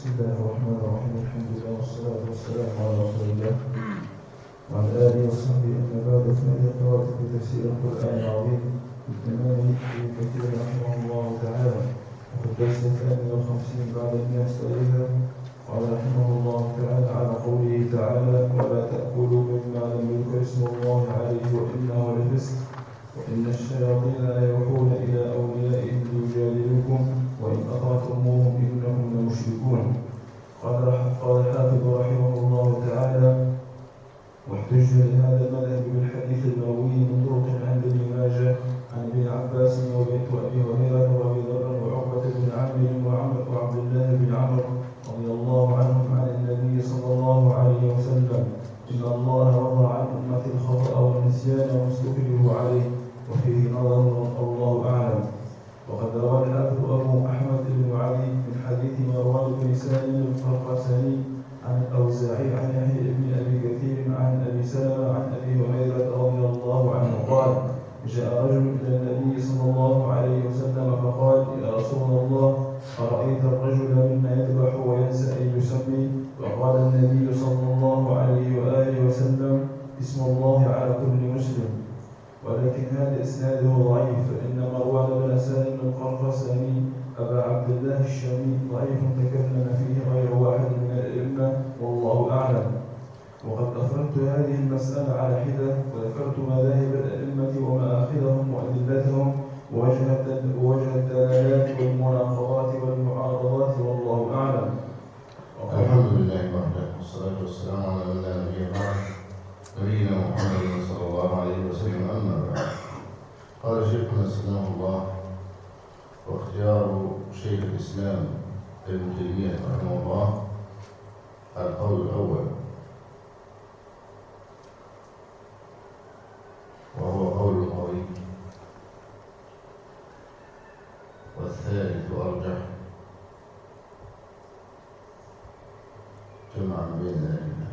الله الرحمن الرحيم. الحمد لله والصلاة والسلام على رسول الله وعلى آله وصحبه. أما بعد، فإن قراءة في تفسير القرآن العظيم بالإمام ابن كثير رحمه الله تعالى وفي الدرس 52 بعد 100 سائلة. قال رحمه الله تعالى: على قوله تعالى: ولا تأكلوا مما لم يذكر اسم الله عليه وإنه لفسق وإن الشياطين لا يوحون إلى أوليائهم ليجادلوكم وإن أطعتموهم إنكم لمشركون. قال الحافظ رحمه الله تعالى: واحتج لهذا المذهب بالحديث المروي من طرق عند ابن ماجه عن ابن عباس وأبي هريرة وأبي ذر وعقبة بن عامر وعبد الله بن عمرو رضي الله عنهم عن النبي صلى الله عليه وسلم: إن الله وضع عن أمة الخطأ والنسيان وما استكرهوا عليه، وفيه نظر الله أعلم. وقد روى الحافظ أبو أحمد بن علي من حديث مروان بن سالم القرقساني عن الأوزاعي عن يحيى بن أبي كثير عن أبي سلمة عن أبي هريرة رضي الله عنه قال: جاء رجل إلى النبي صلى الله عليه وسلم فقال: يا رسول الله، أرأيت الرجل منا يذبح وينسى أن يسمي؟ وقال النبي صلى الله عليه وآله وسلم: اسم الله على كل مسلم. ولكن هذا إسناده ضعيف، فإن مروان بن سالم القرقساني أبا عبد الله الشامي ضعيف تكلم فيه غير واحد من الأئمة والله أعلم. وقد أفردت هذه المسألة على حدة وذكرت مذاهب الأئمة ومآخذهم وأدلتهم ووجه الدلالات والمناقضات والمعارضات والله أعلم. الحمد لله وحده والصلاة والسلام على من لا نبي بعده نبينا محمد صلى الله عليه وسلم. أما بعد، قال شيخنا سلام الله: واختيار شيخ الإسلام ابن تيمية رحمه الله القول الأول، وهو قول قوي، والثالث أرجح، جمع بين الأئمة.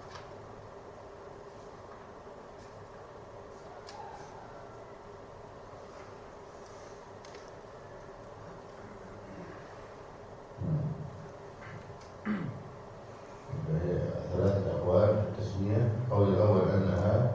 ثلاثة أقوال في التسمية. القول الأول أنها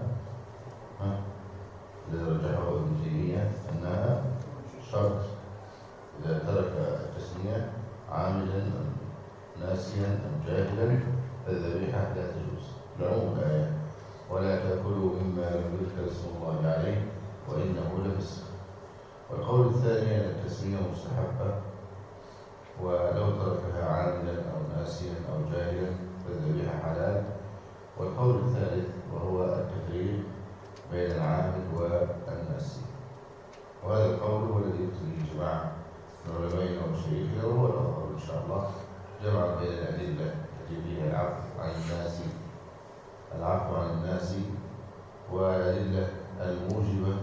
الذي رجحه ابن تيمية أنها شرط إذا ترك التسمية عامدا أم ناسيا أم جاهلا فالذبيحة لا تجوز، لعموم الآية: ولا تأكلوا مما لم يذكر اسم الله عليه وإنه لفسق. والقول الثاني أن التسمية مستحبة، ولو تركها عامدا أو ناسيا أو جاهلا فالذبيحة حلال. والقول الثالث وهو التفريق بين العامد والناسي، وهذا القول هو الذي يفتي جماعة من علمائنا ومشايخنا، وهو الأفضل إن شاء الله، جمع بين الأدلة التي فيها العفو عن الناس والأدلة الموجبة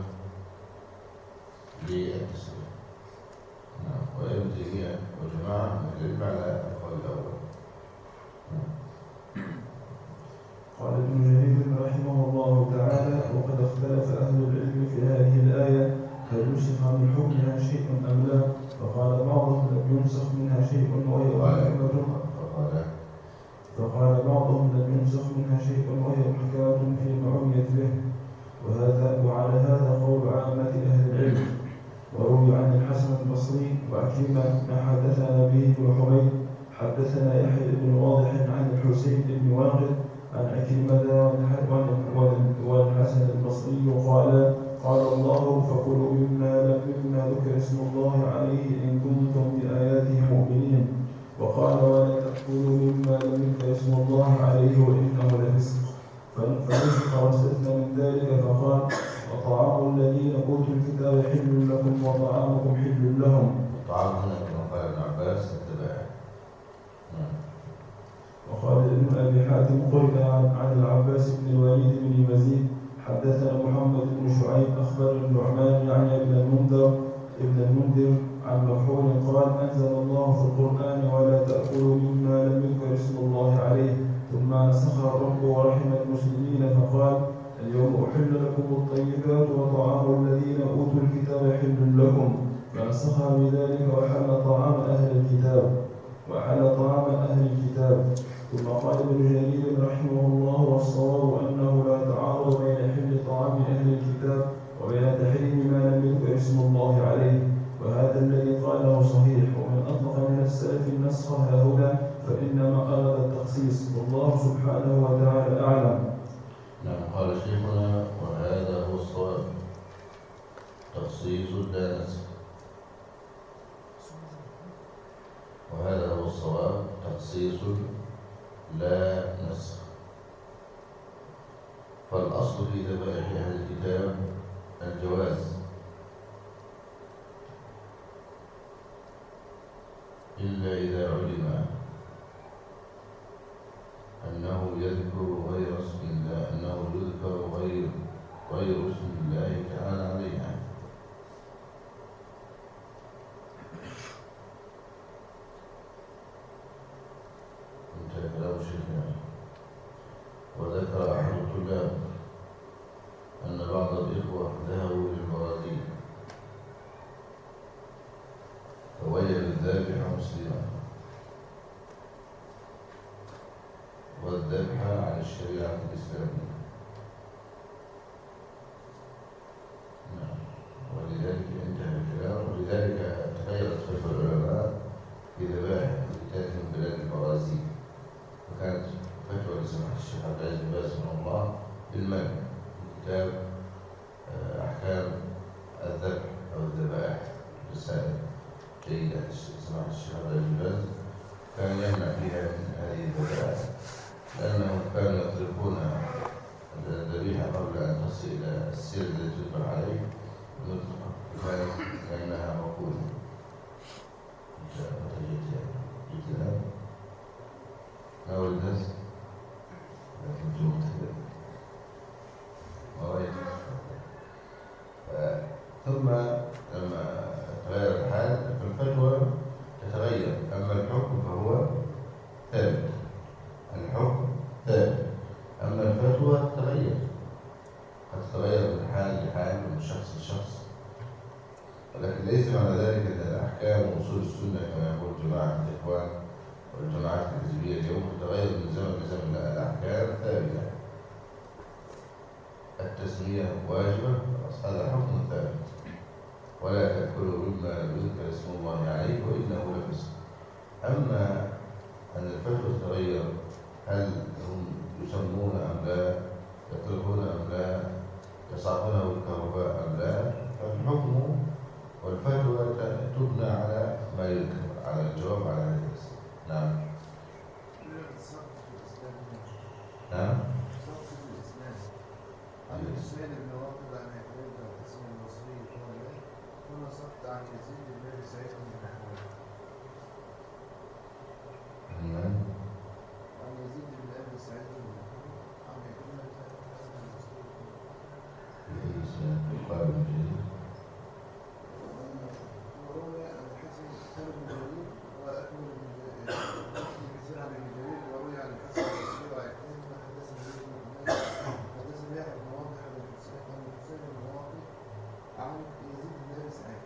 للتسليم. وابن تيمية وجماعة من العلم على القول الأول. قال ابن جرير رحمه الله تعالى: وقد اختلف أهل العلم في هذه الآية هل ينسخ من حكمها شيء أم لا؟ فقال بعضهم لم ينسخ منها شيء وهي محكمة فيما عميت به، وعلى هذا قول عامة أهل العلم. وروي عن الحسن البصري وعكرمة ما حدثنا به ابن حميد حدثنا يحيى بن واضح عن الحسين بن واقد عن عكرمة والحسن البصري قال الله: فكلوا مما ذكر اسم الله عليه إن كنتم بآياته مؤمنين. وقال: ولا تأكلوا مما لم يذكر اسم الله عليه وإنه لفسق. فنسخ واستثنى من ذلك فقال: وطعام الذين أوتوا الكتاب حل لكم وطعامكم حل لهم. طعام هنا كما قال ابن عباس التباع. وقال ابن أبي حاتم قرئ عن العباس بن الوليد بن مزيد حدثنا محمد بن شعيب أخبر النعمان يعني ابن المنذر عن مكحول قال: أنزل الله في القرآن: ولا تأكلوا مما لم يذكر اسم الله عليه، ثم نسخها الرب ورحم المسلمين فقال: اليوم أحل لكم الطيبات وطعام الذين أوتوا الكتاب حل لكم، فنسخها بذلك وحل طعام أهل الكتاب خصصها هنا فإنما أراد التخصيص، والله سبحانه وتعالى أعلم. نعم. قال شيخنا: وهذا هو الصواب، تخصيص لا نسخ. وهذا هو الصواب، تخصيص لا نسخ. فالأصل في ذبائح أهل الكتاب الجواز، إلا إذا علم أنه يذكر غير اسم الله، أنه يذكر غير اسم الله تعالى عليها. انتهى كلام شيخنا. وذكر أحد الطلاب أن بعض الإخوة ذهبوا للبرازيل فوجد الذابح مسلما، والذبح عن الشريعة الإسلامية. نعم. ولذلك انتهى الكلام. ولذلك تغيرت فتوى العلماء في ذبائح الكتاب من بلاد البرازيل، وكانت فتوى لسماحة الشيخ عبد العزيز بن باز رحمه الله بالمنع في كتاب أحكام الذبح أو الذبائح، رسالة جيدة لسماحة الشيخ عبد العزيز بن باز، كان يمنع فيها من هذه الذبائح لأنهم كانوا يطلقون الذبيحة قبل أن تصل إلى السير الذي تذبح عليه يطلق لأنها موقوفة. جئت الآن أول الناس لكن جمت ورأيت. ثم لما تغير الحال فالفتوى تتغير، أما الحكم فهو ثابت. الحكم ثابت، أما الفتوى تتغير، قد تتغير من حال لحال ومن شخص لشخص. ولكن ليس معنى ذلك أن الأحكام وأصول السنة كما يقول جماعة الإخوان والجماعات الحزبية اليوم تتغير من زمن لزمن. لا، الأحكام ثابتة. التسمية واجبة، هذا حكم ثابت. ولا تأكلوا مما لم يذكر اسم الله عليه وإنه لفسق. أما أن الفتوى تتغير، هل هم يسمون أم لا، يتركون أم لا، يصعقونه بالكهرباء أم لا، فالحكم والفتوى تبنى على ما يذكر، على الجواب على هذا الاسم. نعم. نعم. الإسلام بن واقد عن يحيى القسم المصري قال هنا سقط عن يزيد بن أبي سعيد بن النحوي. نعم. عن يزيد بن أبي سعيد بن النحوي عن يحيى القسم المصري قال ابن جرير وروي عن الحسن بن جرير وأكمل بن كثير عن ابن جرير وروي عن الحسن المصري وعكرمة حدثنا زيد بن حماد حدثنا يحيى بن واضح عن الحسين بن واقد عن يزيد بن أبي سعيد.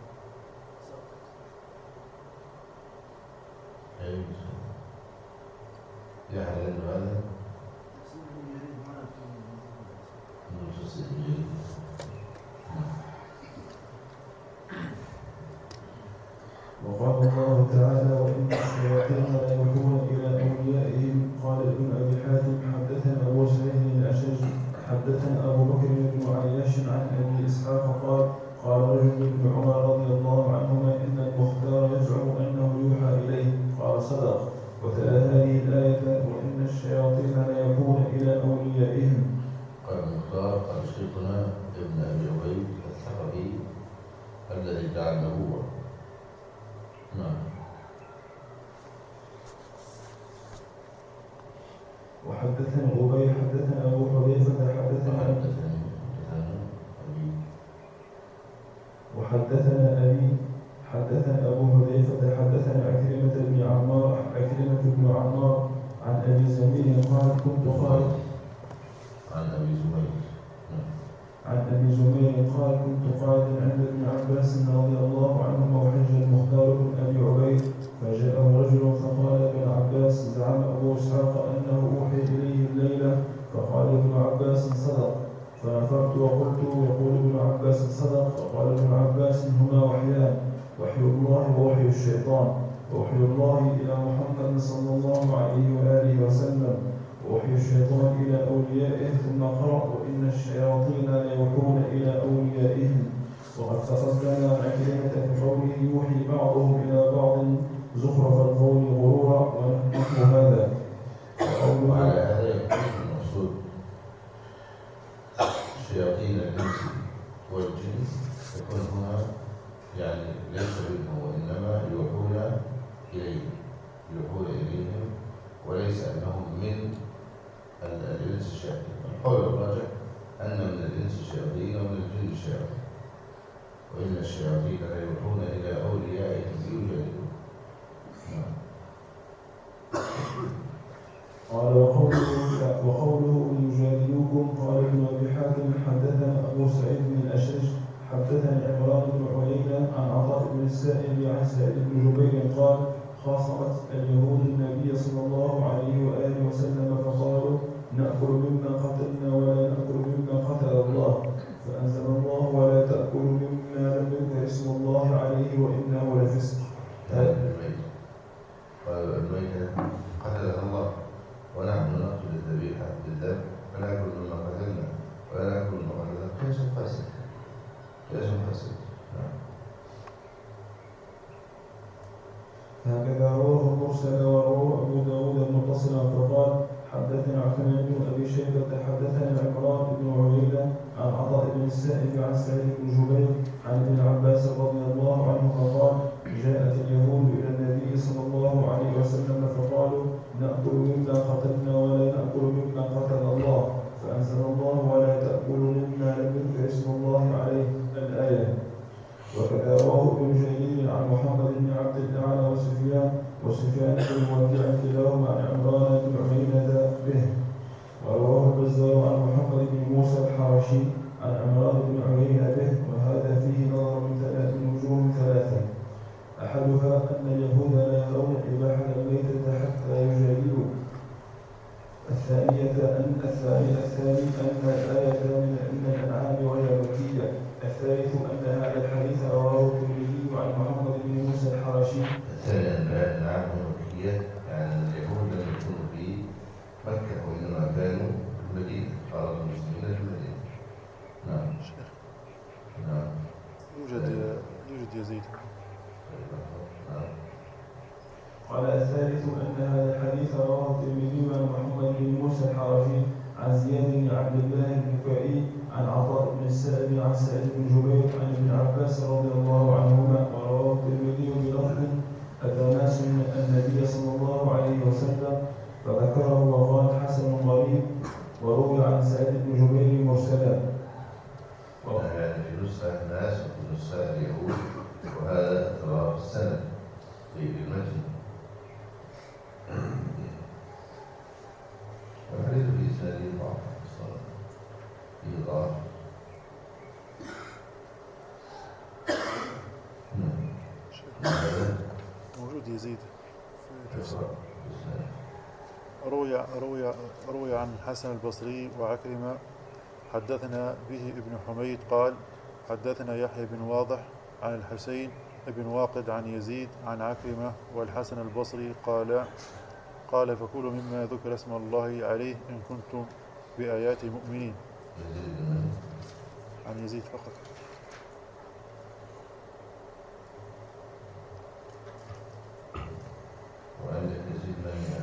يحيى بن هذا تفسير ابن جرير هنا في تفسير ابن جرير. وقال الله تعالى: وإن الشياطين لا يوحون إلى أوليائهم. قال ابن أبي حاتم: حدثنا أبو سعيد الأشج حدثنا أبو بكر بن عياش عن أبي إسحاق قال: قال رجل ابن عمر رضي الله عنهما: إن المختار يزعم أنه يوحى إليه. قال: صدق. وتلا هذه الآية: وإن الشياطين لا يوحون إلى أوليائهم. قال المختار: قال شيخنا ابن أبي عبيد الثقفي الذي ادعى النبوة. نعم. وحدثنا أبي حدثنا أبو حذيفة وحدثنا أبي حدثنا أبو حذيفة حدثنا عكرمة بن عمار عن أبي زميل قال: كنت خالد عن أبي زميل قال: كنت قاعدا عند ابن عباس رضي الله عنهما وحج المختار بن أبي عبيد، فجاءه رجل فقال: ابن عباس، زعم أبو إسحاق أنه أوحي إليه الليلة. فقال ابن عباس: صدق. فنفرت وقلت: يقول ابن عباس صدق. فقال ابن عباس: هما وحيان، وحي الله ووحي الشيطان. وحي الله إلى محمد صلى الله عليه وآله وسلم، ووحي الشيطان إلى أوليائه. ثم قرأ: وإن الشياطين ليوحون إلى أوليائهم. وقد تقدم عن كلمة في قوله: يوحي بعضهم إلى بعض زخرف القول غرورا ونحو هذا. وعلى هذا يكون المقصود شياطين الإنس والجن يكون هنا يعني ليس منهم، وإنما يوحون إليهم، وليس أنهم من الإنس الشياطين. القول الراجح أن من الإنس شياطين ومن الجن شياطين، وإن الشياطين لا يوحون إلى أوليائهم ليجادلون. قال: وقوله يجادلوكم. قال ابن أبي حاتم: حدثنا أبو سعيد بن الأشج حدثني عمران بن عيينة عن عطاء بن السائب عن سعيد بن جبير قال: خاصمت اليهود النبي صلى الله عليه وآله وسلم فقالوا: نأكل مما قتلنا ولا نأكل مما قتل الله، فأنزل الله: ولا تأكلوا مما لم يذكر اسم الله عليه وإنه لفسق. الميتة قتلها الله، ونحن نقتل الذبيحة بالذبح، فنأكل مما قتلنا ولا نأكل مما قتلنا. قياس فاسد. هكذا رواه المرسل ورواه أبو داود متصلا فقال: حدثنا عثمان بن أبي شيبة حدثنا عمران بن عيينة عن عطاء بن السائب عن سعيد بن جبير عن ابن عباس رضي الله عنهما قال: جاءت اليهود إلى النبي صلى الله عليه وسلم فقالوا: نأكل مما قتلنا ولا نأكل مما قتل الله، فأنزل الله: ولا تأكلوا مما لم يذكر اسم الله عليه، الآية. وكذا رواه ابن جرير عن محمد بن عبد الأعلى وسفيان بن مودع كلاهما عن عمران بن عيينة به. ورواه البزار عن محمد بن موسى الحرشي عن عمران بن عيينة به. وهذا فيه نظر من وجوه ثلاثة: أحدها أن اليهود لا يرون إباحة الميتة حتى يجادلوا. الثاني أن الآية من الأنعام غير مكية. الثالث أن هذا الحديث رواه الترمذي عن محمد بن موسى الحرشي. الثاني أن الأنعام مكية، يعني اليهود لم يكونوا في مكة وإنما كانوا في المدينة، قال المسلمين في المدينة. نعم. يوجد يزيد. قال: الثالث أن هذا الحديث رواه الترمذي عن محمد بن موسى الحرشي عن زياد بن عبد الله البكائي عن عطاء بن السائب عن سعيد بن جبير عن ابن عباس رضي الله عنهما. ورواه الترمذي بلفظ: أتى ناس النبي صلى الله عليه وسلم فذكره وقال: حسن غريب. وروي عن سعيد بن جبير مرسلا. يعني في نسخة الناس وفي نسخة اليهود، وهذا اضطراب السند في المتن. والحديث في إسناده ضعف، فيه ضعف. موجود يزيد في تفسير. روي عن الحسن البصري وعكرمة حدثنا به ابن حميد قال: حدثنا يحيى بن واضح عن الحسين بن واقد عن يزيد عن عكرمة والحسن البصري قال: فكلوا مما ذكر اسم الله عليه إن كنتم بآيات مؤمنين. عن يزيد فقط. وعندك يزيد من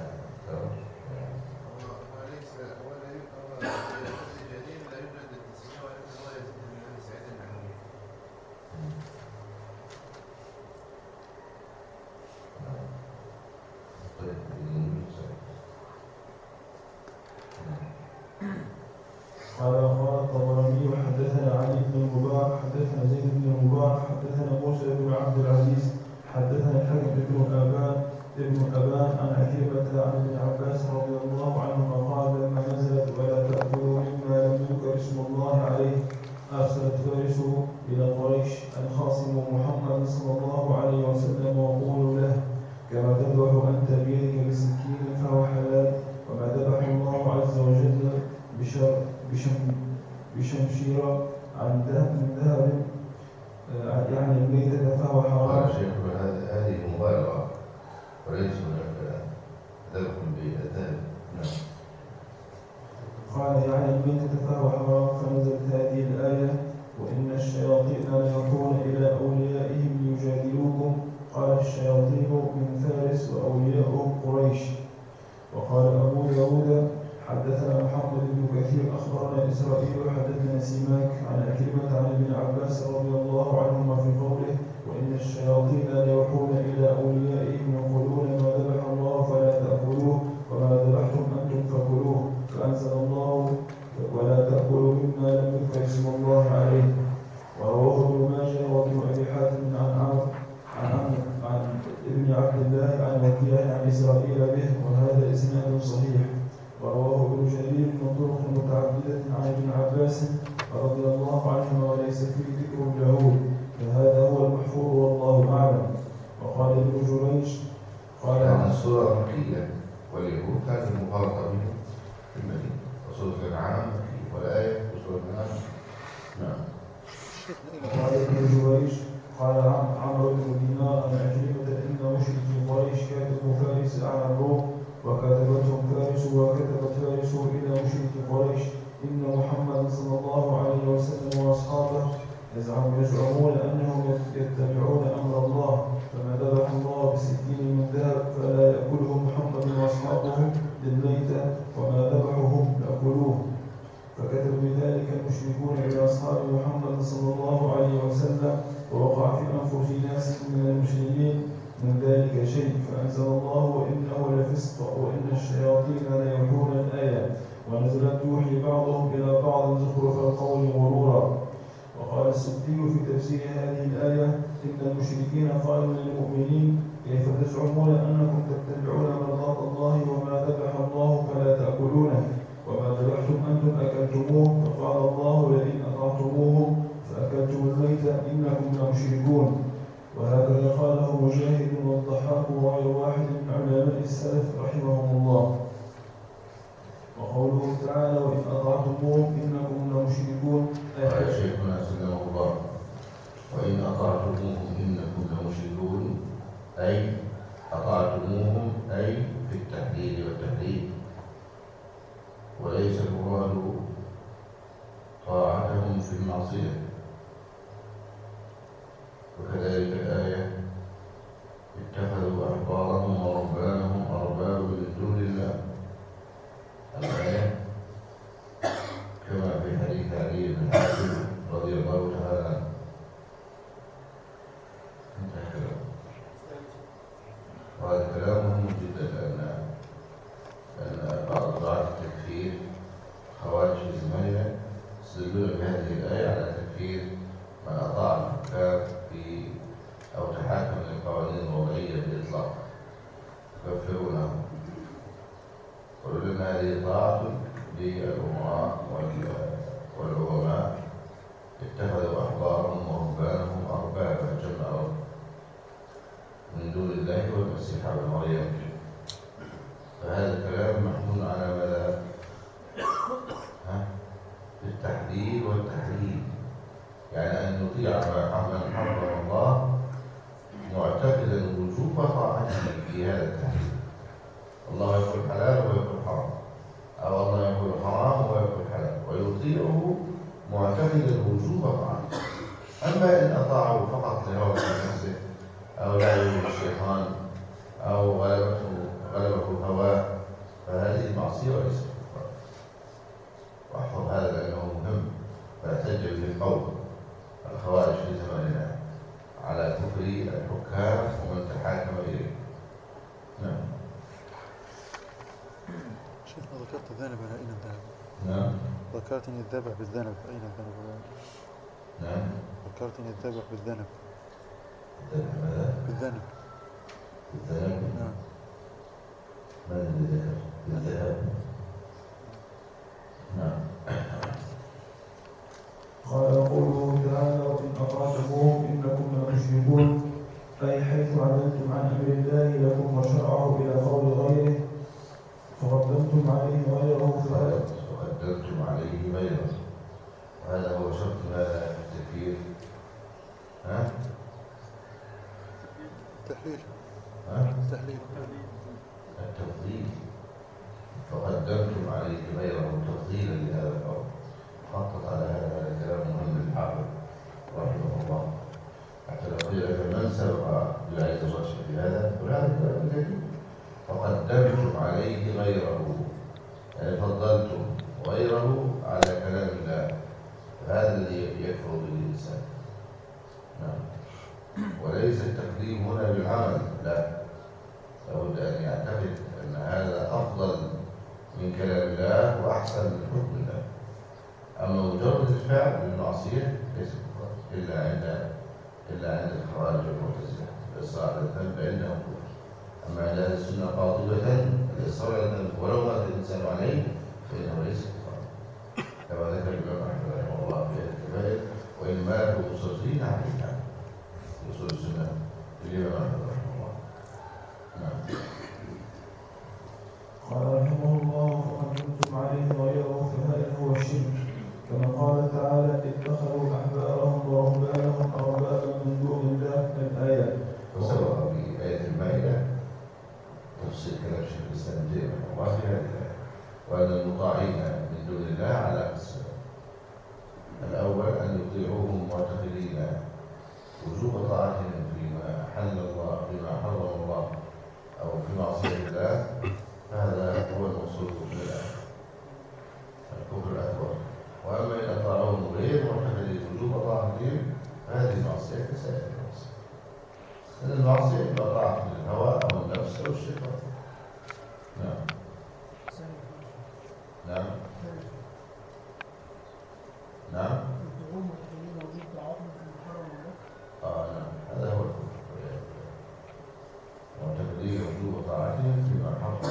قال الطبراني: حدثنا علي بن المبارك حدثنا زيد بن المبارك حدثنا موسى بن عبد العزيز حدثنا الحكم ابن أبان عن عكرمة عن ابن عباس رضي الله عنهما قال: لما نزلت ولا تأكلوا مما لم يذكر اسم الله عليه أرسلت فارس إلى قريش أن خاصموا محمد صلى الله عليه وسلم وقولوا له: كما تذبح أنت بيدك بسكين فهو حلال، وما ذبح الله عز وجل بشمشيرة من ذهب يعني الشياطين من فارس وأولياء قريش. وقال أبو داود حدثنا محمد بن كثير أخبرنا إسرائيل حدثنا سماك عن عكرمة عن ابن عباس رضي الله عنهما في قوله وإن الشياطين ليوحون إلى أوليائهم يقولون ما ذبح الله فلا تأكلوه وما ذبحتم أنتم فكلوه فأنزل الله ولا تأكلوا مما لم يذكر اسم الله عليه. ورواه ابن ماجه وابن أبي حاتم عن ابن عبد الله عن وكيع عن إسرائيل به وهذا إسناد صحيح. ورواه ابن جرير من طرق متعددة عن ابن عباس رضي الله عنهما وليس فيه ذكر اليهود فهذا هو المحفوظ والله أعلم. وقال ابن جريج قال كان السورة مكية واليهود كانت المفارقة بهم في المدينة وسورة الأنعام مكية والآية وسورة الأنعام. نعم. وقال ابن جريج قال عمرو بن دينار عن عكرمة إن مشركي قريش كاتبوا فارس على الروم وكتبتهم فارس وكتبت فارس إلى مشرك قريش إن محمد صلى الله عليه وسلم وأصحابه يزعمون أنهم يتبعون أمر الله فما ذبح الله بسكين من ذهب فلا يأكله محمد وأصحابه للميتة وما ذبحهم يأكلوه. فكتب بذلك المشركون إلى أصحاب محمد صلى الله عليه وسلم ووقع في أنفس ناس من المسلمين من ذلك شيء فأنزل الله وإنه لفسق وإن الشياطين ليوحون الآية ونزلت يوحي بعضهم إلى بعض زخرف القول غرورا. وقال السدي في تفسير هذه الآية إن المشركين قالوا للمؤمنين كيف تزعمون أنكم تتبعون مرضات الله وما ذبح الله فلا تأكلونه وما ذبحتم أنتم أكلتموه فقال الله لئن أطعتموهم فأكلتم الميتة إنكم لمشركون. وهكذا قاله مجاهد والضحاك وغير واحد من علماء السلف رحمهم الله. وقوله تعالى وإن أطعتموهم إنكم لمشركون قال شيخنا سلمه الله وإن أطعتموهم إنكم لمشركون أي أطعتموهم أي في التحليل والتحريم وليس المراد طاعتهم في المعصية. وكذلك الآية اتخذوا أحبارهم ورهبانهم أربابا من دون الله. الآية كما في حديث علي بن حاتم رضي الله تعالى عنه. وهذا كلام مهم جدا لأن بعض دعاة التكفير خوارج في زماننا يستدلون بهذه الآية على تكفير من أطاع الحكام في أو تحاكم للقوانين الوضعية بالإطلاق يكفرونه ويقولون هذه طاعة للأمراء والعظماء اتخذوا أحبارهم ورهبانهم أربابا جمع رب من دون الله والمسيح ابن مريم. فهذا الكلام محمول على ماذا؟ التحليل والتحريم، يعني أن نطيع ما حرم الله معتقدا وجوب طاعته في هذا التحليل. الله يقول حلال ويقول حرام، أو الله يقول حرام ويقول حلال، ويطيعه معتقدا وجوب طاعته. أما إن أطاعه فقط لهوى نفسه أو لعبه الشيطان أو غلبه هواه فهذه معصية وليس كفر. واحفظ هذا لأنه مهم، فاحتج به قول الخوارج في زماننا على كفر الحكام ومن تحاكم إليه. نعم. شيخنا ذكرت الذنب على أين الذنب؟ نعم. ذكرتني الذبح بالذنب أين الذنب؟ نعم. ذكرتني الذبح بالذنب. الذبح ماذا؟ بالذنب. بالذنب؟ نعم. من الذي ذكر؟ بالذهب. نعم. قال قوله تعالى وإن أطعتموهم إنكم لمشركون أي حيث عدلتم عن أمر الله لكم وشرعه إلى قول غيره فقدمتم عليه غيره فقدمتم عليه غيره. وهذا هو شرط هذا التكفير. تحليل. تحليل. التفضيل. فقدمتم عليه غيره تفضيلا لهذا الأمر. خطط على هذا الكلام مهم للحافظ رحمه الله. حتى لو قيل لك من سبق بولاية الرشد في هذا وهذا كلام جديد، فقدمتم عليه غيره، يعني فضلتم غيره على كلام الله، هذا الذي يكفر به الإنسان. نعم. وليس التقديم هنا بالعمل، لا، لابد أن يعتقد أن هذا أفضل من كلام الله وأحسن من حكم الله. أما مجرد الفعل بالمعصية ليس كفر إلا عند الخوارج والمعتزلة، الإصرار على الذنب عندهم كفر. أما عند أهل السنة قاطبة الإصرار على الذنب ولو مات الإنسان عليه فإنه ليس كفرا، كما ذكر الإمام أحمد رحمه الله في الكبائر، وإن ماتوا مصرين عليها في أصول السنة الإمام أحمد رحمه الله. نعم. قال رحمه الله: فقدمتم عليه غيره فهذا هو الشرك، كما قال تعالى: اتخذوا أحبارهم ورهبانهم أربابا من دون الله الآيات. وسبق في آية المائدة تفصيل كلام شيخ الإسلام ابن تيمية رحمه الله في هذه الآية، وأن المطاعين من دون الله على قسمين: الأول أن يطيعوهم معتقدين وجوب طاعتهم فيما أحل الله فيما حرم الله أو في معصية الله، هذا هو المقصود بالآية، الكفر الأكبر. وأما إن أطاعوهم غير معتقدين وجوب طاعتهم فهذه المعصية كسائر المعصية، لأن المعصية إما طاعة للهوى أو النفس أو الشيطان. نعم. نعم. نعم. نعم، هذا هو الكفر، معتقدين وجوب طاعتهم فيما حرم.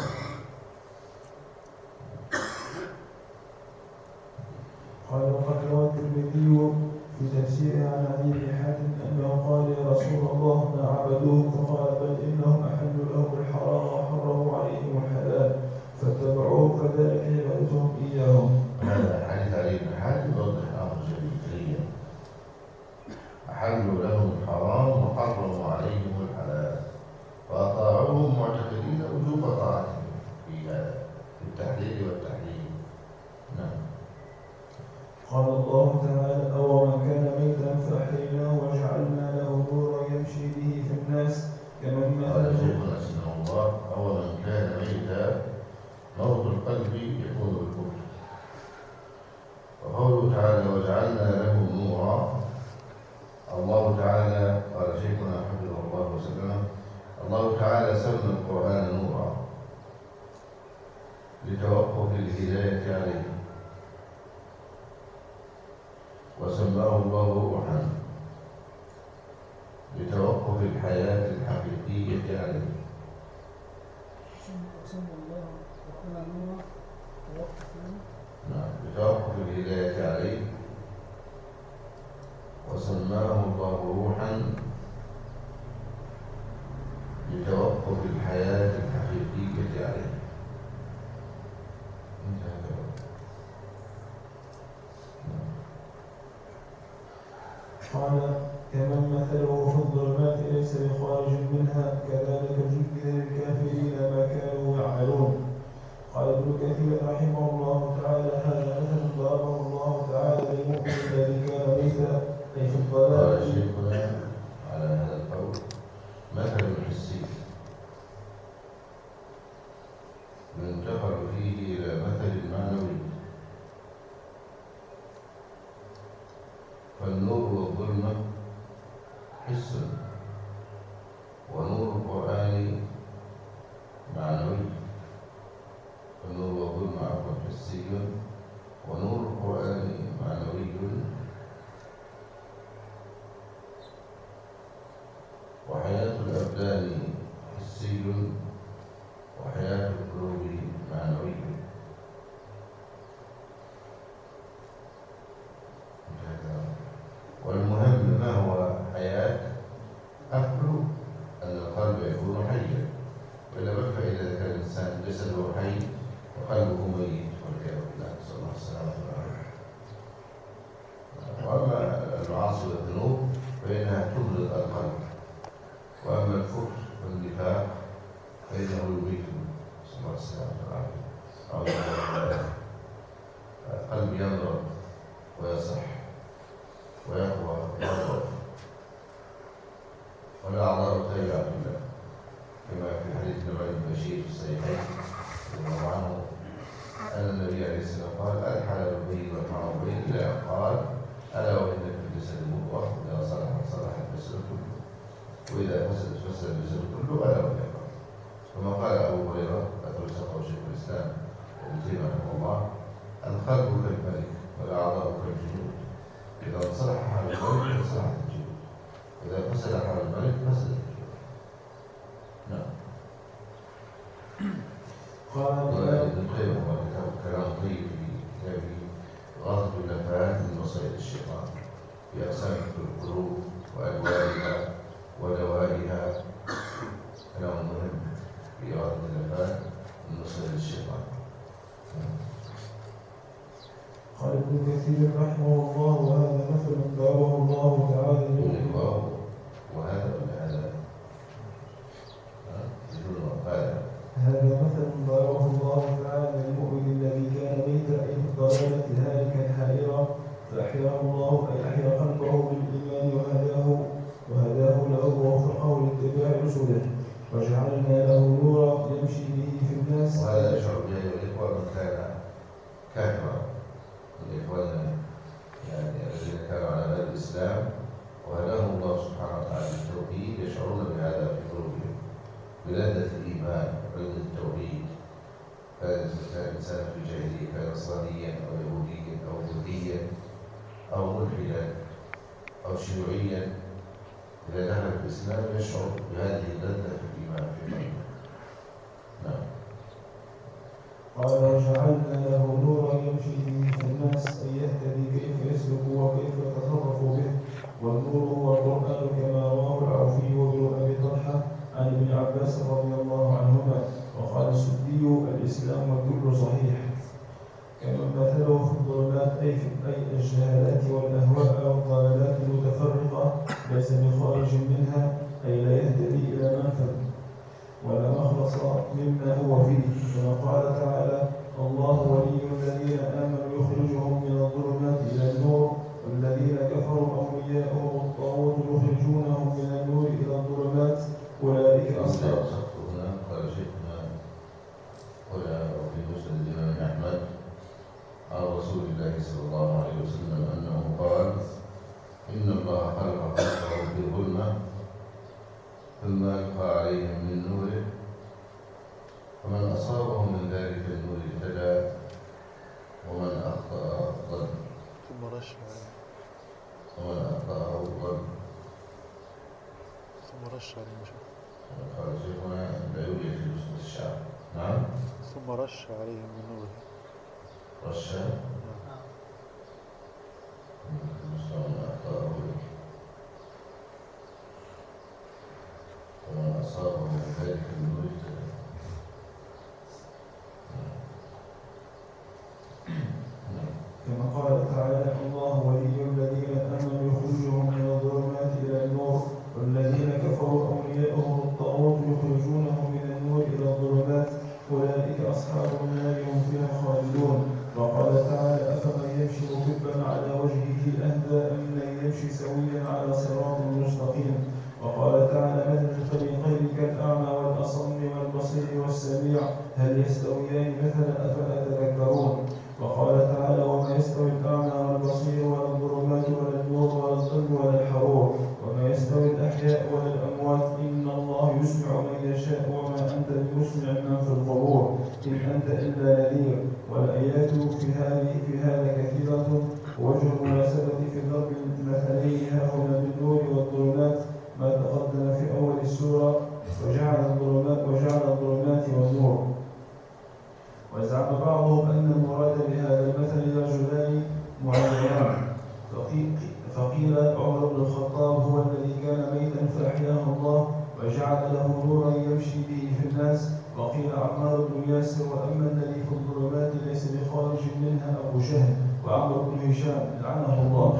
قال: وقد روى الترمذي في تفسيره عن علي بن حاتم أنه قال: يا رسول الله ما عبدوه؟ فقال: بل إنهم أحلوا لهم الحرام وحرموا عليهم الحلال فاتبعوه، فذلك عبادتهم إياهم. هذا حديث علي بن حاتم يوضح الأمر جليا: أحلوا لهم الحرام وحرموا عليهم الحلال فأطاعوهم معتقدين وجوب طاعتهم في هذا، في التحليل والتحريم. نعم. قال الله تعالى: أو من كان ميتا فأحييناه وجعلنا له نورا يمشي به في الناس كمن قال مثله. شيخنا رحمه الله: أو من كان ميتا، موت القلب يكون بالكفر. وقوله تعالى: وجعلنا له نورا، الله تعالى قال شيخنا حفظه الله وسلم: الله تعالى سمى القرآن نورا لتوقف الهداية عليه، وسماه الله روحا لتوقف الحياة الحقيقية عليه. لتوقف الهداية عليه، وسماه الله روحا لتوقف الحياة الحقيقية عليه. قال: كمن مثله في الظلمات ليس بخارج منها، كذلك زين للكافرين ما كانوا يعملون. قال ابن كثير رحمه الله تعالى: هذا مثل ضربه الله تعالى للمؤمن الذي كان ميتا أي في الضلال. قال شيخنا على هذا القول: مثل حسي ينتقل فيه إلى مثل معنوي، فالنور والظلمة حس، ونور القرآن معنوي. فالنور والظلمة حسي، ونور القرآن معنوي. وحياة الأبدان حسي، وحياة القلوب معنوي. والمهم ما هو حياة؟ أقل أن القلب يكون حيا، وإلا ما فائدة إذا كان الإنسان جسده حي وقلبه ميت، والعياذ بالله، نسأل الله السلامة والعافية. وأما المعاصي والذنوب فإنها تمرض القلب، وأما الكفر والنفاق فإنه يميته، نسأل الله السلامة والعافية. القلب يمرض ويصح ويقوى ويضعف، والأعضاء تابعة له، كما في حديث نعمان بن بشير في الصحيحين رضي الله عنه أن النبي عليه السلام قال: الحلال بين والحرام بين، إلى أن قال: ألا وإن في الجسد مضغة إذا صلحت صلح الجسد كله، وإذا فسدت فسد الجسد كله، ألا وهي القلب. كما قال أبو هريرة أتوسطه شيخ الإسلام ابن تيمية رحمه الله: القلب كالملك والأعضاء كالجنود، إذا صلح حال الملك فصلحت الجنود، إذا فسد حال الملك فسد الجنود. نعم. قال وابن القيم هو كتاب كلام طيب في كتابه غاضب اللفات من مصائد الشيطان، في أقسام القلوب وأدوائها ودوائها، كلام مهم في غاضب اللفات من مصائد الشيطان. قال ابن كثير رحمه الله: وهذا مثل ضربه الله تعالى وهذا هذا مثل ضربه الله تعالى للمؤمن الذي كان ميتا أي في الضلالة هالكا حائرا فأحياه الله أي أحيا قلبه بالإيمان وهداه له ووفقه لاتباع رسله وجعلنا له نورا يمشي به في الناس. وهذا يشعر به الإخوة من كان كافرا، الإخوان يعني الذين كانوا على باب الإسلام وهداهم الله سبحانه وتعالى بالتوحيد، يشعرون بهذا في قلوبهم بلذة الإيمان ولذة التوحيد. كان الإنسان في جاهلية كان نصرانيا أو يهوديا أو بوذيا أو ملحدا أو شيوعيا، إذا دخل في الإسلام يشعر بهذه اللذة في الإيمان في قلبه. نعم. قال: وجعلنا له نورا يمشي به في الناس أي يهتدي كيف يسلك وكيف يتصرف به، والنور هو القرآن كما رواه العوفي وابن أبي طلحة عن ابن عباس رضي الله عنهما. وقال السدي: الإسلام والكل صحيح. كما مثله في الظلمات أي الجهالات والأهواء والضلالات المتفرقة ليس بخارج منها أي لا يهتدي إلى منفذ ولا مخلص مما هو فيه، كما قال تعالى: الله ولي الذين آمنوا يخرجهم من الظلمات إلى النور والذين كفروا أولياءهم الطاغوت يخرجونهم من النور إلى الظلمات أولئك أصحاب. هنا قال شيخنا ولا في مسند الإمام أحمد عن رسول الله صلى الله عليه وسلم أنه قال: إن الله خلق خلقه بظلمة ثم ألقى عليهم من نوره، ومن أصابه من ذلك النور اهتدى ومن أخطأ ضل. ثم رش ومن أخطأه ضل. ثم رش عليهم مشاء. قال شيخنا لا يوجد في نصف الشعب. نعم. ثم رش عليهم من نوره. رش. ومن أخطأه ومن أصابه من ذلك النور اهتدى. كما قال تعالى: الله ولي الذين آمنوا يخرجهم من الظلمات إلى النور والذين كفروا أولياءهم الطاغوت يخرجونهم من النور إلى الظلمات أولئك أصحاب النار هم فيها خالدون. وقال تعالى: أفمن يمشي مكبا على وجهه أهدى أمن يمشي سويا على صراط مستقيم. وقال تعالى: مثل الفريقين كالأعمى والأصم والبصير والسميع هل يستويان مثلا أفلا تذكرون. وقال تعالى: وما يستوي الأعمى والبصير ولا الظلمات ولا النور ولا الظل ولا الحرور وما يستوي الأحياء ولا الأموات إن الله يسمع من يشاء وما أنت بمسمع من في القبور إن أنت إلا نذير. والآيات في هذا كثيرة. وجه المناسبة في ضرب المثلين هنا بالنور والظلمات ما تقدم في أول السورة: وجعل الظلمات والنور. وزعم بعضهم أن المراد بهذا المثل رجلان معينان، فقيل عمر بن الخطاب هو الذي كان ميتا فأحياه الله وجعل له نورا يمشي به في الناس، وقيل عمار بن ياسر. وأما الذي في الظلمات ليس بخارج منها أبو جهل وعمرو بن هشام لعنه الله.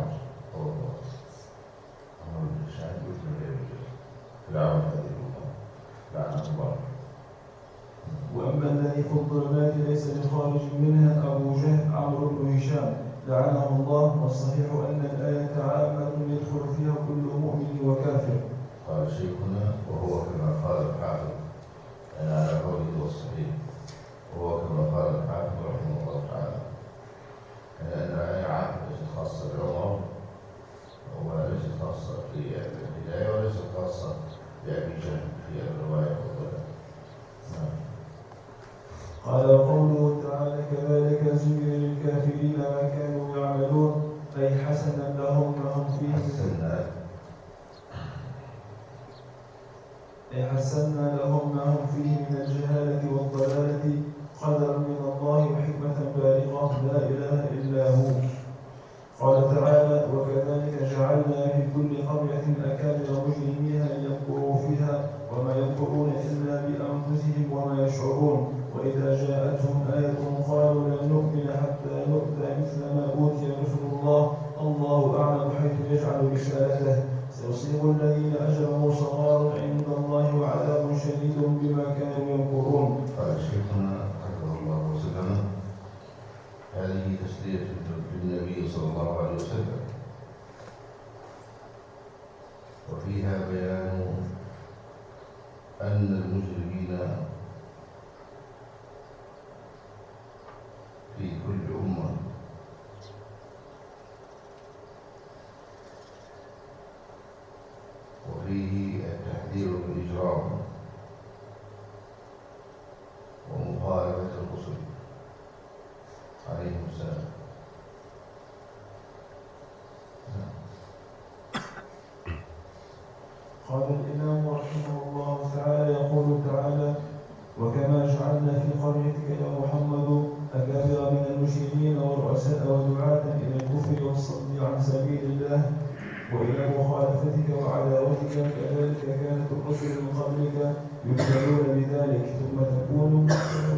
وأما الذي في الظلمات ليس بخارج منها أبو جهل عمرو بن هشام لعنه الله. والصحيح أن الآية عامة يدخل فيها كل مؤمن وكافر. قال شيخنا وهو كما قال الحافظ يعني على قوله والصحيح، وهو كما قال الحافظ رحمه الله تعالى أن الآية عامة ليست خاصة بعمر وليست خاصة في الهداية وليست خاصة بأبي جهل في الرواية والضلال. قال وقوله تعالى كذلك زين للكافرين ما كانوا يعملون أي حسنا لهم ما هم فيه حسنا لهم ما هم فيه من الجهالة والضلالة قدرا من الله وحكمة بالغة لا إله إلا هو. قال تعالى وكذلك جعلنا في كل قرية أكابر مجرميها ليمكروا فيها وما يمكرون إلا بأنفسهم وما يشعرون وإذا جاءتهم آية قالوا لن نؤمن حتى نؤتى مثل ما أوتي رسل الله أعلم حيث يجعل رسالته سيصيب الذين أجرموا صغار عند الله وعذاب شديد بما كانوا يمكرون. قال شيخنا حفظه الله وسلم هذه تسلية بالنبي صلى الله عليه وسلم وفيها بيان أن المجرمين في كل أمة وفيه التحذير بالإجرام ومخالفة الرسل عليهم السلام. قال الإمام رحمه الله تعالى يقول تعالى وكما جعلنا في قريتك يا محمد أكابر من المشركين ورؤساء ودعاة إلى الكفر والصد عن سبيل الله وإلى مخالفتك وعداوتك كذلك كانت الرسل من قبلك يبتلون بذلك ثم تكون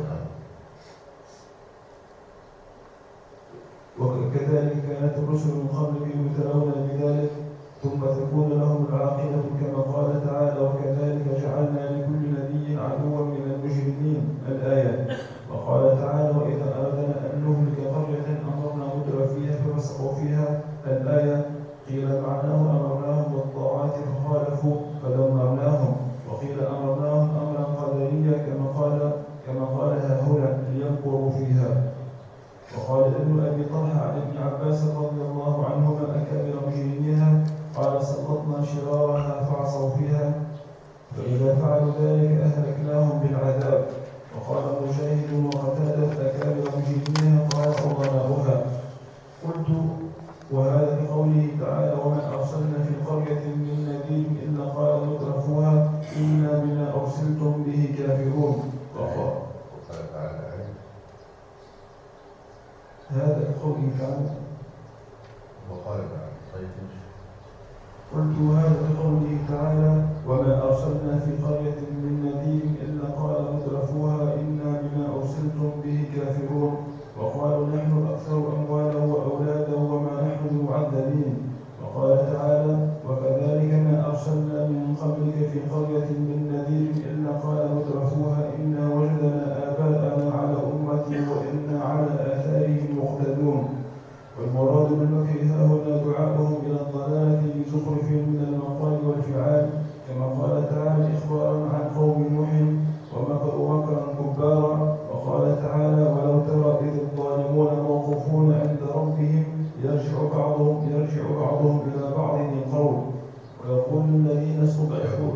وكذلك كانت الرسل من قبلك يبتلون بذلك ثم تكون لهم العاقبة كما قال تعالى وكذلك جعلنا لكل نبي عدوا من المجرمين الآية. وقال تعالى وإذا أردنا أن نهلك قرية أمرنا متر فيها ففسقوا فيها الآية. قيل معناه أمرناهم بالطاعات فخالفوا فدمرناهم وقيل أمرناهم أمرا قدريا كما قالها هنا ليمكروا فيها. وقال ابن أبي طلحة عن ابن عباس رضي الله عنهما أكابر مجرميها قال سلطنا شرارها فعصوا فيها فإذا فعلوا ذلك أهلكناهم بالعذاب. وقال مجاهد وقتادة أكابر مجرميها قال عظماؤها. قلت وهذا بقوله تعالى وما أرسلنا في قرية من نذير إلا قال مترفوها إنا بما أرسلتم به كافرون. هذا بقوله تعالى قلت هذا بقوله تعالى وما أرسلنا في قرية من نذير إلا قال مترفوها إنا بما أرسلتم به كافرون. وقالوا نحن أكثر أموالا وأولادا وما نحن بمعذبين. وقال تعالى وكذلك ما أرسلنا من قبلك في قرية من نذير إلا قال مترفوها إنا وجدنا آباءنا على أمة وإنا على آثارهم مقتدون. والمراد بالمكر هاهنا دعاؤهم إلى الضلالة بزخرف من المقال والفعال كما قال تعالى إخبارا عن قوم نوح ومكروا مكرا كبارا. وقال تعالى ولو ترى إذ الظالمون موقوفون عند ربهم يرجع بعضهم إلى بعض القول ويقول الذين استضعفوا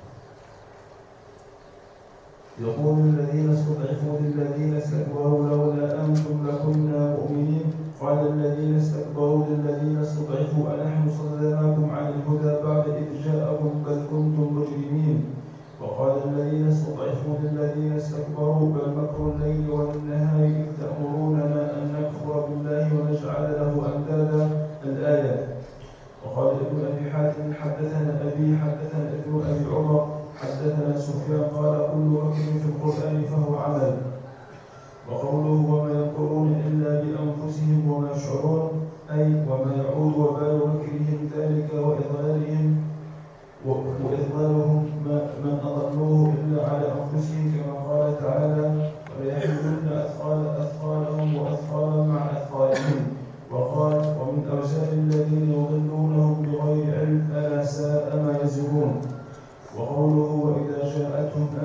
للذين استكبروا لولا أنتم لكنا مؤمنين. قال الذين استكبروا للذين استضعفوا أنحن صددناكم عن الهدى بعد إذ جاءكم بل كنتم مجرمين. وقال الذين استضعفوا للذين استكبروا بل مكر الليل والنهار إذ تأمروننا أن نكفر بالله ونجعل له أندادا الآية. وقال ابن أبي حاتم حدثنا ابن أبي عمر حدثنا سفيان قال كل مكر في القرآن فهو عمل. وقوله وما يمكرون إلا بأنفسهم وما يشعرون أي وما يعود وبال مكرهم ذلك وإضلالهم من أضلوه إلا على أنفسهم كما قال تعالى ويحملون أثقالهم وأثقالا مع أثقالهم. وقال ومن أوزار الذين يضلونهم بغير علم ألا ساء ما يزرون.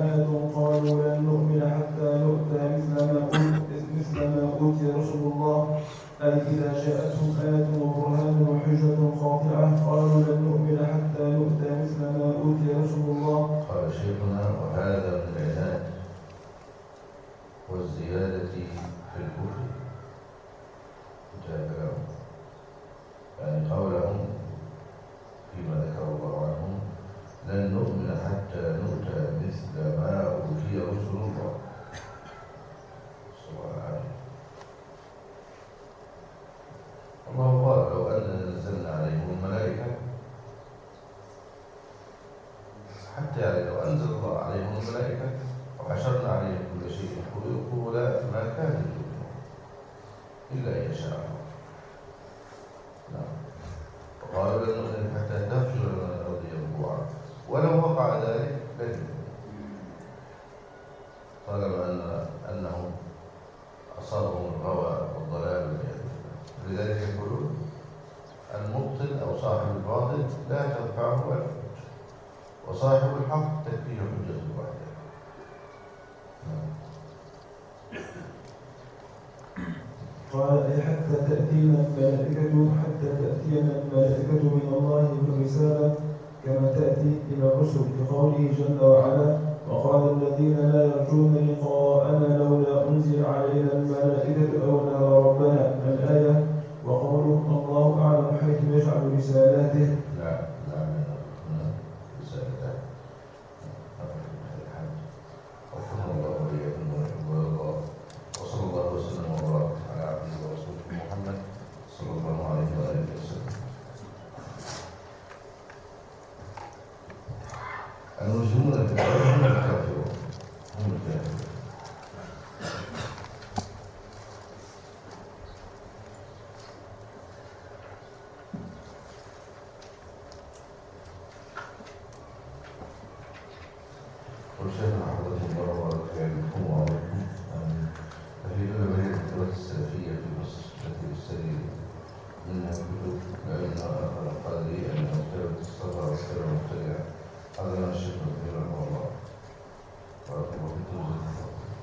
آية قالوا لن نؤمن حتى نؤتى مثل ما أوتي رسل الله أي إذا جاءتهم آية وبرهان وحجة قاطعة قالوا لن نؤمن حتى نؤتى مثل ما أوتي رسل الله. قال شيخنا وهذا من العناد والزيادة في الكفر يعني قولهم فيما ذكر الله عنهم لن نؤمن حتى نؤتى مثل ما أوتي رسل الله سبحانه. الله قال لو أننا نزلنا عليهم الملائكة حتى يعني لو أنزل الله عليهم الملائكة وحشرنا عليهم كل شيء خلقوا ما كان إلا أن يشاء الله. وقالوا لن نؤمن حتى تفجر لنا الأرض ينبوعا ولو وقع ذلك لن طالما أنهم أصابهم الغوى والضلال لذلك يقولون المبطل أو صاحب الباطل لا تنفعه ولا تنفعه وصاحب الحق تكفيه حجة واحدة. قال حتى تأتينا الملائكة من الله بالرسالة كما تأتي إلى الرسل لقوله جل وعلا وقال الذين لا يرجون لقاءنا لولا أنزل علينا الملائكة أو نرى ربنا الآية وقوله الله أعلم حيث يجعل رسالاته. وصلى الله وسلم وبارك على عبده ورسوله محمد صلى الله عليه وآله وسلم. المسلمون في الأرض هم الكافرون وشيخنا حضرة الله وبارك في علمكم وعمركم. ففي دولة الدولة السلفية في مصر التي تستدل منها كتب لأنها قال لي أن مكتبة الصفا والسيرة المبتدعة هذا الشيخ رضي رحمه الله ورحمه الله في توزيع.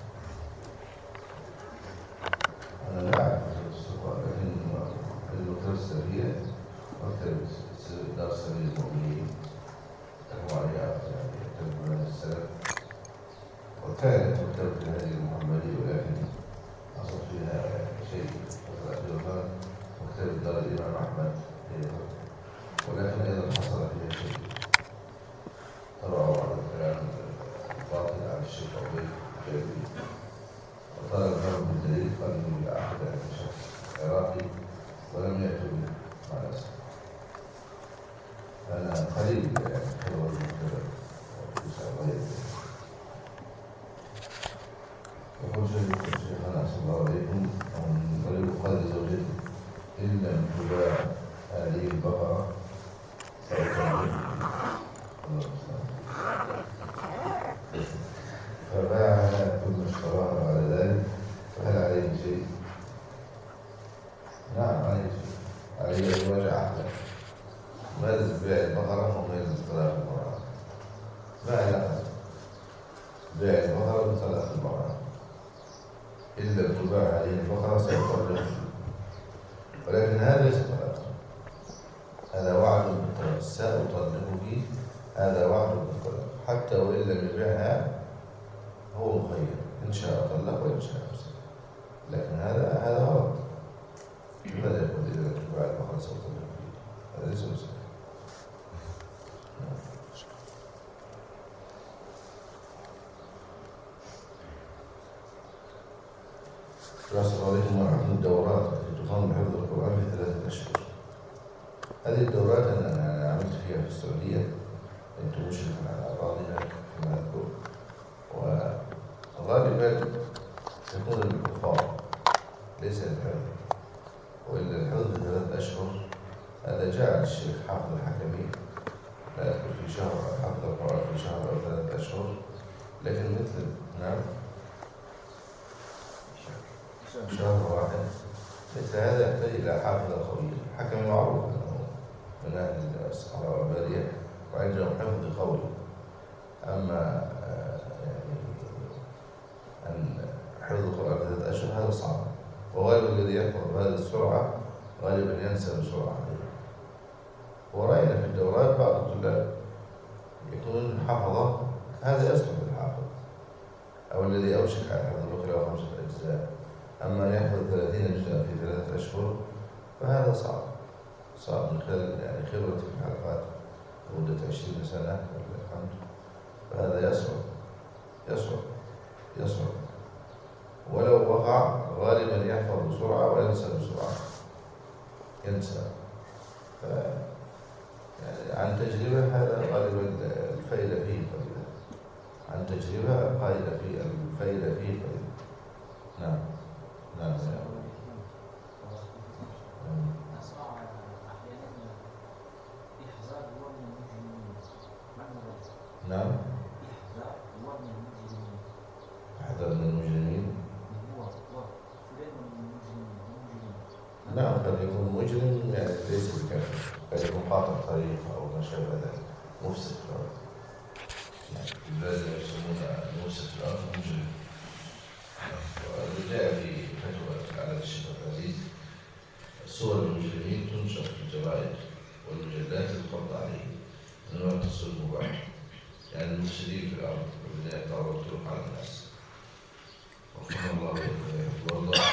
أنا لا أعرف مكتبة الصفا لكن المكتبة السلفية مكتبة دار سبيل المؤمنين تقوم عليها يعني يكتب من السلف وكانت مكتبة هذه المحمدية ولكن حصل فيها شيء مكتبة دار الإمام أحمد ولكن أيضا حصل فيها شيء ترعوا على الكلام الباطل عن الشيخ عبيد الجابري وطلب لهم بالدليل قالوا إلى أحد شخص عراقي ولم يأتوا به مع الأسف. أنا قريب يعني حضر المكتبة يقول شيخنا صلى الله عليكم من طريق قدر زوجته إن لم تباع هذه البقرة فباعها ثم اشتراها بعد ذلك فهل عليه شيء؟ نعم عليه شيء، عليه أن يراجع عقله. ماذا بيع البقرة وماذا اشتراها المرأة؟ ما علاقة بيع البقرة وطلاق المرأة؟ إن لم تباع هذه البقرة سيطلق، ولكن هذا ليس طلاقا، هذا وعد بالطلاق، سأطلقك هذا وعد بالطلاق حتى وإن لم يبيعها هو مخير إن شاء طلق وإن شاء أمسك، لكن هذا غلط. لماذا يقول إذا لم تباع البقرة سأطلقك؟ هذا ليس مسلم. السلام عليكم ورحمة الدورات التي تقام بحفظ القرآن في 3 أشهر. هذه الدورات أنا عملت فيها في السعودية، كنت مشرفا على بعضها كما أذكر، وغالبا يكون للكفار ليس للحفظ، وإلا الحفظ في 3 أشهر هذا جاء الشيخ حافظ الحكمي لا يدخل في شهر حفظ القرآن في شهر أو 3 أشهر، لكن مثل نعم شهر واحد مثل هذا يحتاج إلى حافظ قوي. الحكم معروف أنه من أهل الصحراء والبادية وعندهم حفظ قوي، أما حفظ القرآن في 3 أشهر هذا صعب، وغالبا الذي يحفظ بهذه السرعة غالبا ينسى بسرعة. ورأينا في الدورات بعض الطلاب يكون حفظه، هذا يصلح للحافظ أو الذي أوشك على حفظ بقرة أو 5 أجزاء. أما أن يحفظ 30 جزءا في 3 أشهر فهذا صعب من خلال يعني خبرة في الحلقات لمدة 20 سنة ولله الحمد، فهذا يصعب ولو وقع غالبا يحفظ بسرعة وينسى بسرعة، يعني عن تجربة هذا غالبا الفائدة فيه قليلة، عن تجربة الفائدة فيه قليلة. نعم. نعم. احذر من المجرمين. نعم، قد يكون مجرم يعني ليس بكافر، قد يكون قاطع طريق أو ما شابه ذلك، مفسد. يعني البلاد يسمونه مفسد